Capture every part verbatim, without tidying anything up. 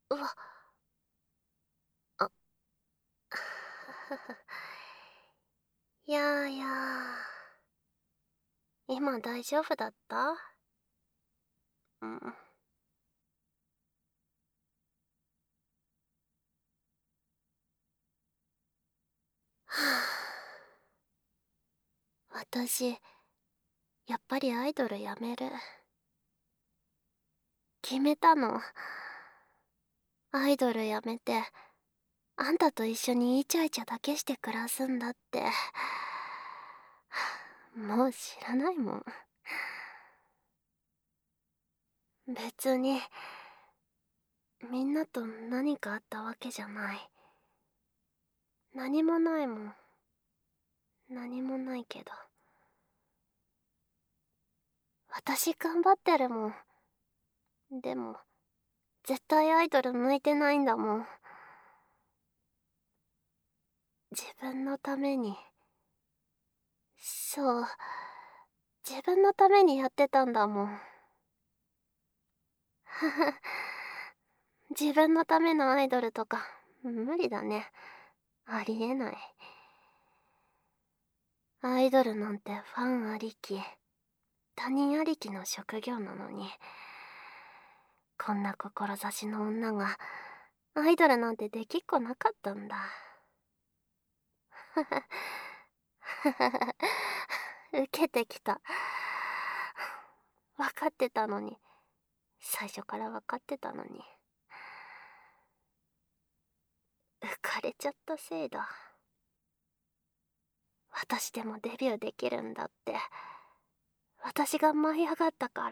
うわ、あ、いやいや、今大丈夫だった？うん。はあ、私、やっぱりアイドルやめる。決めたの。アイドルやめて、あんたと一緒にイチャイチャだけして暮らすんだって。もう知らないもん。別に、みんなと何かあったわけじゃない。何もないもん。何もないけど。私頑張ってるもん。でも、絶対アイドル向いてないんだもん。自分のために。そう。自分のためにやってたんだもん。自分のためのアイドルとか、無理だね。ありえない。アイドルなんてファンありき、他人ありきの職業なのに、こんな志の女が、アイドルなんてできっこなかったんだ。受けてきた。分かってたのに。最初から分かってたのに。浮かれちゃったせいだ。私でもデビューできるんだって。私が舞い上がったから。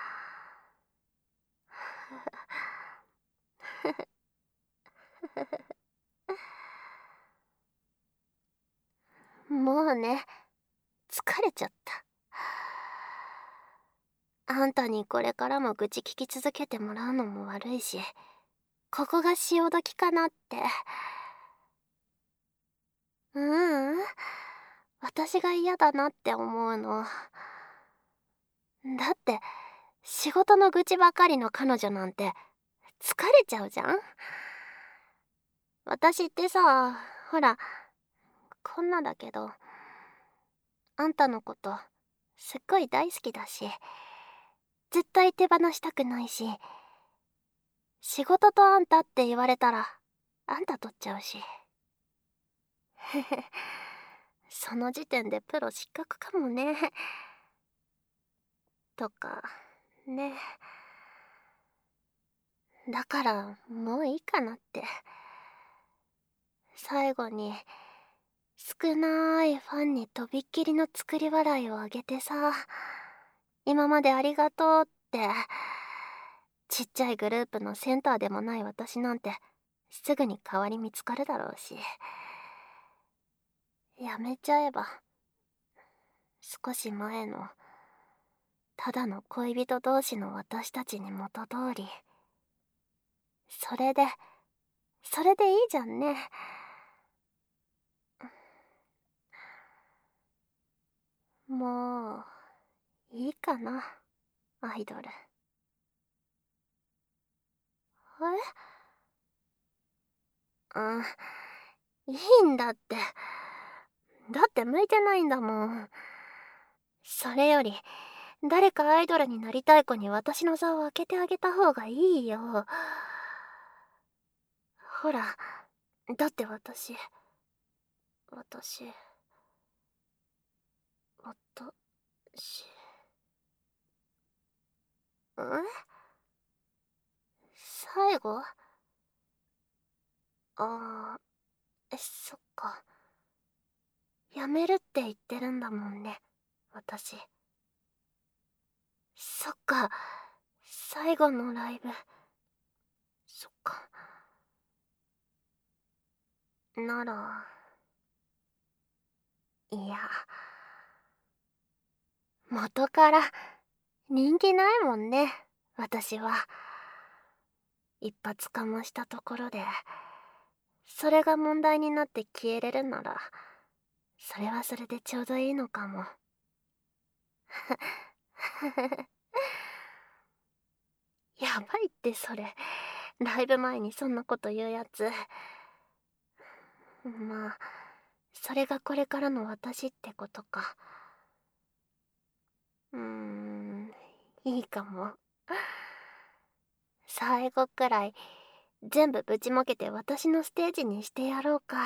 もうね、疲れちゃった。あんたにこれからも愚痴聞き続けてもらうのも悪いし、ここが潮時かなって。ううん、私が嫌だなって思うの。だって、仕事の愚痴ばかりの彼女なんて、疲れちゃうじゃん。私ってさ、ほら、こんなだけど、あんたのこと、すっごい大好きだし、絶対手放したくないし、仕事とあんたって言われたら、あんた取っちゃうし。その時点でプロ失格かもね。とか、ね。だから、もういいかなって。最後に、少ないファンにとびっきりの作り笑いをあげてさ、今までありがとうって、ちっちゃいグループのセンターでもない私なんて、すぐに代わり見つかるだろうし、やめちゃえば、少し前の、ただの恋人同士の私たちに元通り、それで、それでいいじゃんね。もう、いいかな、アイドル。えうん、いいんだって。だって向いてないんだもん。それより、誰かアイドルになりたい子に私の座を開けてあげた方がいいよ。ほら、だって私、私、私、ん最後あー、え、そっか。やめるって言ってるんだもんね、私。そっか、最後のライブ。そっか。なら、いや、元から人気ないもんね、私は。一発かましたところで、それが問題になって消えれるなら、それはそれでちょうどいいのかも。やばいってそれ。 ライブ前にそんなこと言うやつ。まあ、それがこれからの私ってことか。うーん、いいかも。最後くらい全部ぶちまけて私のステージにしてやろうか。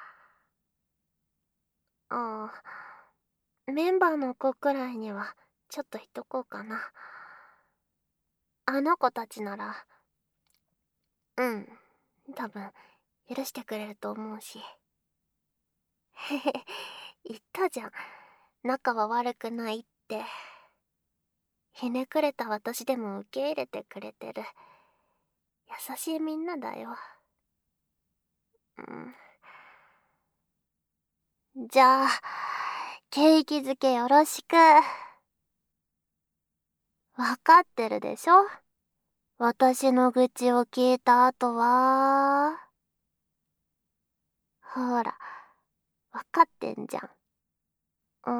ああ、メンバーの子くらいにはちょっと言っとこうかな。あの子たちなら、うん、多分許してくれると思うし。へへ、言ったじゃん。仲は悪くないって。ひねくれた私でも受け入れてくれてる優しいみんなだよ。うん。じゃあ、景気づけよろしく。わかってるでしょ？私の愚痴を聞いた後は。ほら、わかってんじゃん。うん。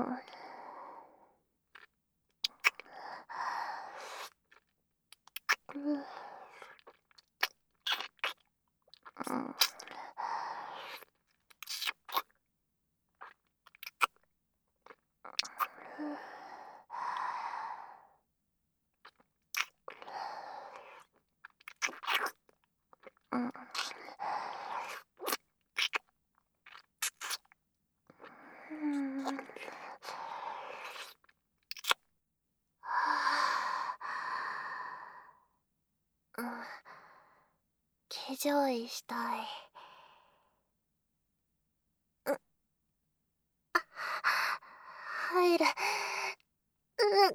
うん。うん。うん。騎乗位したい。うん。あ、入る。うん。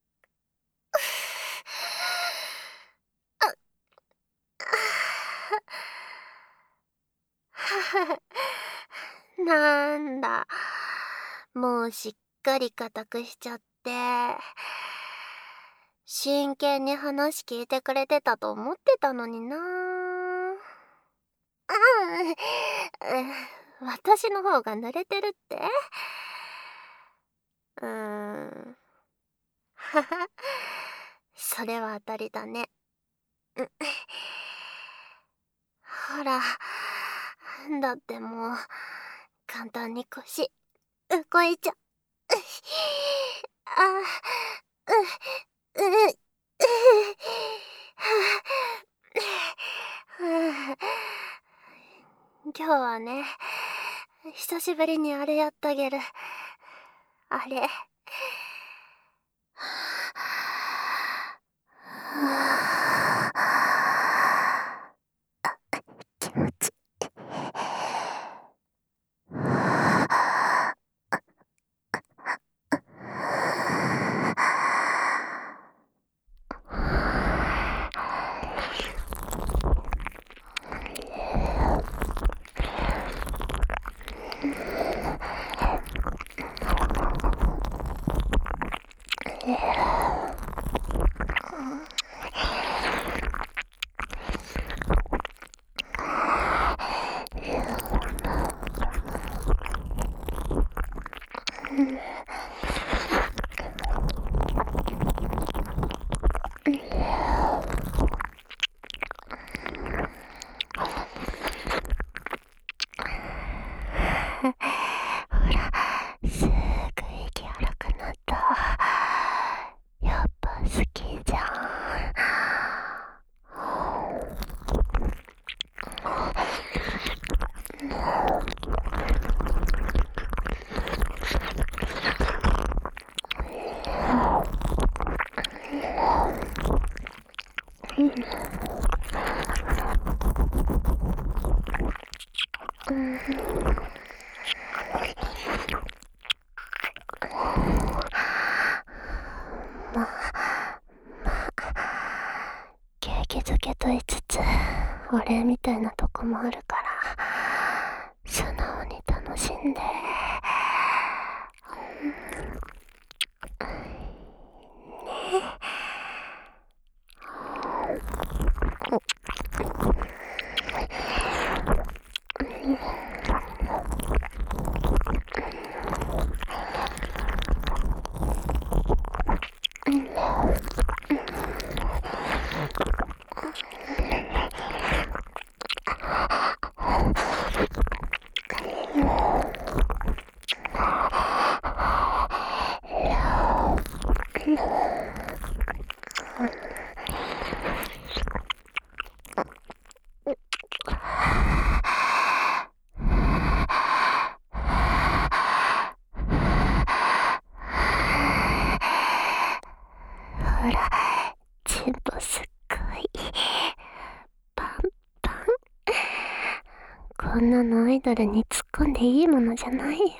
なんだ、もうしっかり固くしちゃって。真剣に話聞いてくれてたと思ってたのにな。うん、私の方が濡れてるって？うーん。はは、それは当たりだね。うん。ほら、だってもう簡単に腰動いちゃ。あ、う、う、う、今日はね、久しぶりにあれやったげる。あれ。気持ちいい。ほら、すぐ息荒くなった。やっぱ好きじゃん。景気づけと言いつつお礼みたいなとこもあるから素直に楽しんで。 ほら、チンポすっごいパンパン。こんなのアイドルに突っ込んでいいものじゃないよ。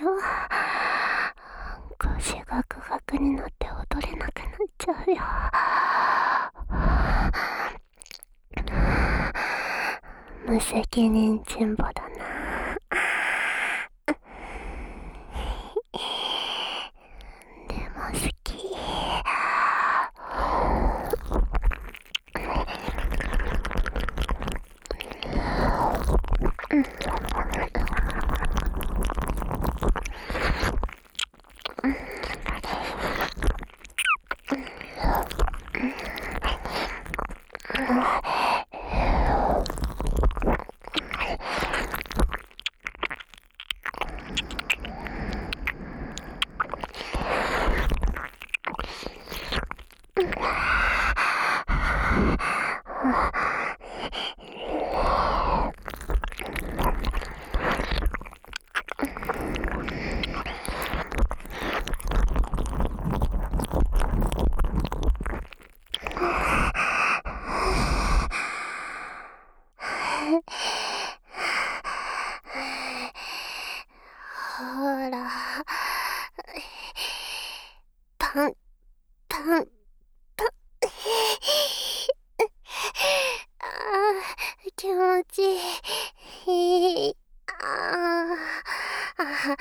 腰ガクガクになって踊れなくなっちゃうよ。無責任チンポだな。でも好き。ほら、パンパンパン。あー、気持ちいい。あーあ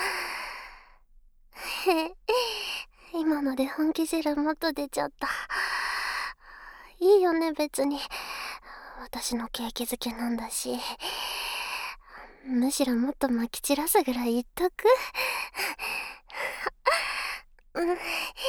へ今ので本気汁もっと出ちゃった。いいよね、別に。私の景気づけなんだし。むしろもっと撒き散らすぐらい言っとく。うん。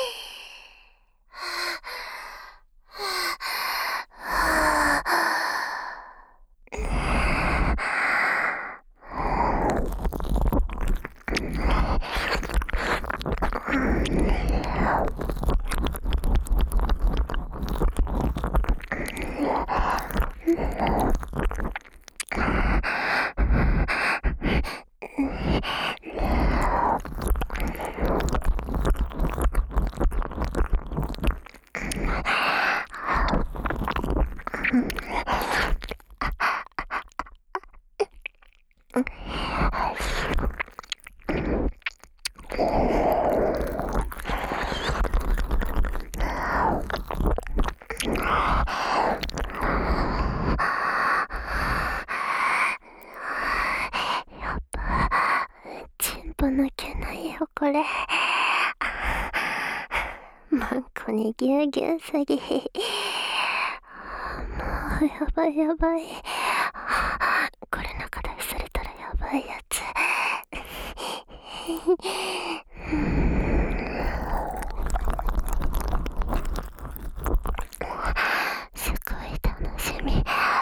抜けないよこれ。マンコにぎゅうぎゅうすぎ。もうやばいやばい。これ中出しされたらやばいやつ。すごい楽しみ。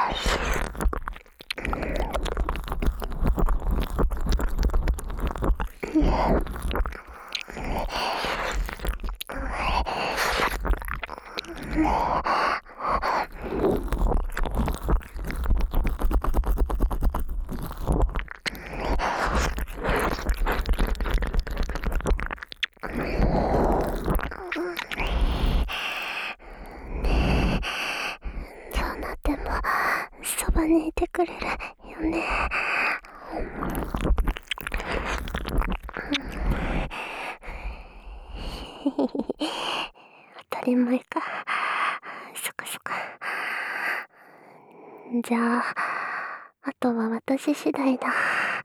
そうなってもそばにいてくれるよね。当たり前か。そっかそっか。じゃああとは私次第だ。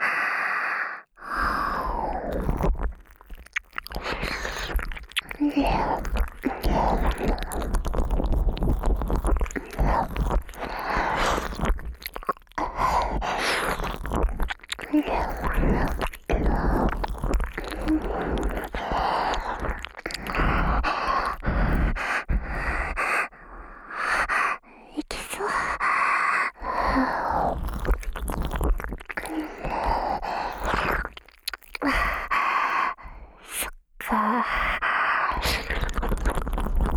いきそう。そっか。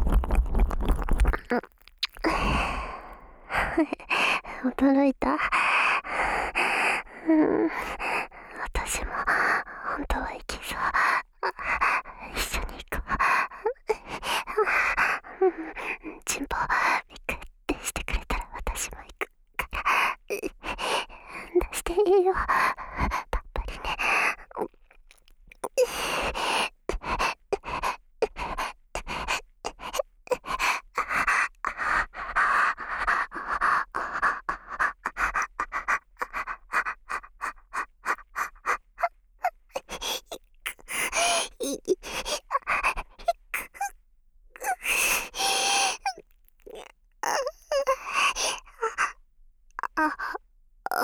驚いた。うん、私も本当は行きそう。一緒に行こう。うん、チンポビクってしてくれたら私も行くから出していいよ、たっぷりね。あ、あ、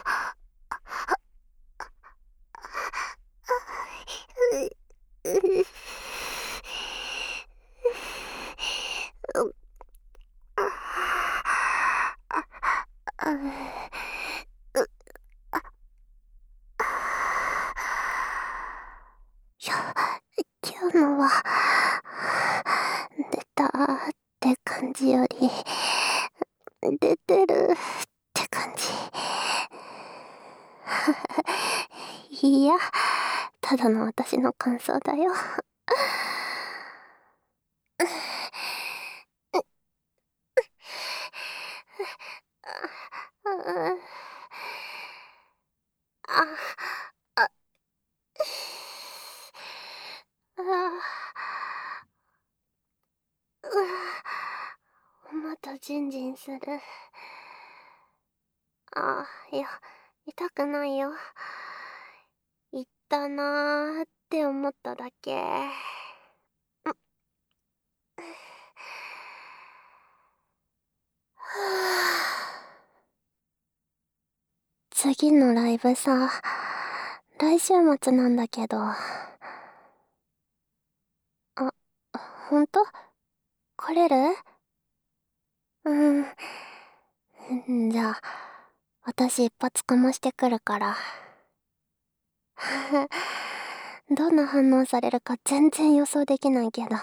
う、う、う、あ、あ、あ、う、あ、いや、今日のは出たって感じより出てるって感じ。いや、ただの私の感想だよ。あ、あ、うわ、またジンジンする。あ、いや、痛くないよ。言ったなーって思っただけ。ん、次のライブさ、来週末なんだけど。あ、ほんと？来れる？うん。じゃあ、私一発かましてくるから。どんな反応されるか全然予想できないけど。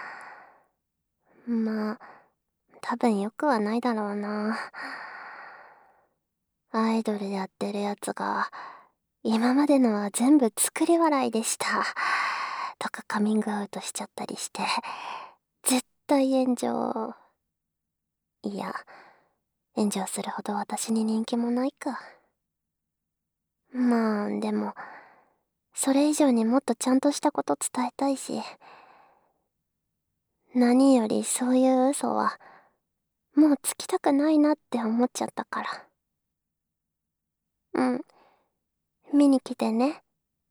まあ、多分よくはないだろうな。アイドルやってるやつが、今までのは全部作り笑いでした。とかカミングアウトしちゃったりして。絶対炎上。いや、炎上するほど私に人気もないか。まあ、でも、それ以上にもっとちゃんとしたこと伝えたいし。何よりそういう嘘は、もうつきたくないなって思っちゃったから。うん。見に来てね。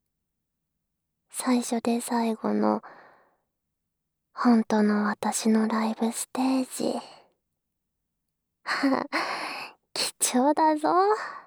最初で最後の、本当の私のライブステージ。貴重だぞ。